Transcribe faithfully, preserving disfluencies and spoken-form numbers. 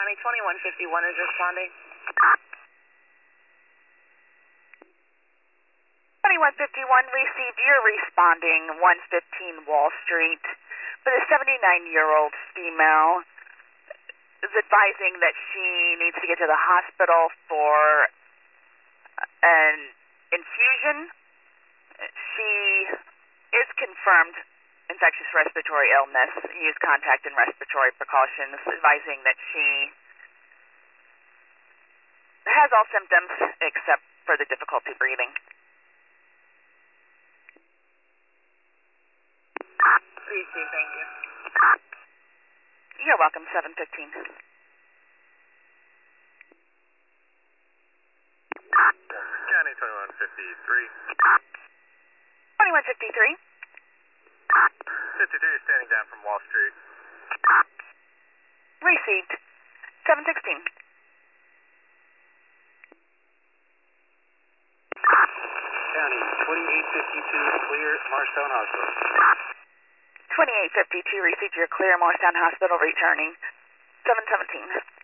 County twenty-one fifty-one is responding. twenty-one fifty-one received. You're responding one fifteen Wall Street for the seventy-nine-year-old female is advising that she needs to get to the hospital for an infusion. She is confirmed infectious respiratory illness. Use contact and respiratory precautions, advising that she has all symptoms except for the difficulty breathing. Receive, thank you. You're welcome, seven fifteen. County twenty-one fifty-three. twenty-one fifty-three. fifty-three is standing down from Wall Street. Received. seven sixteen. County twenty-eight fifty-two, clear Marstown Hospital. twenty-eight fifty-two, received. Your clear Morristown Hospital, returning. seven seventeen.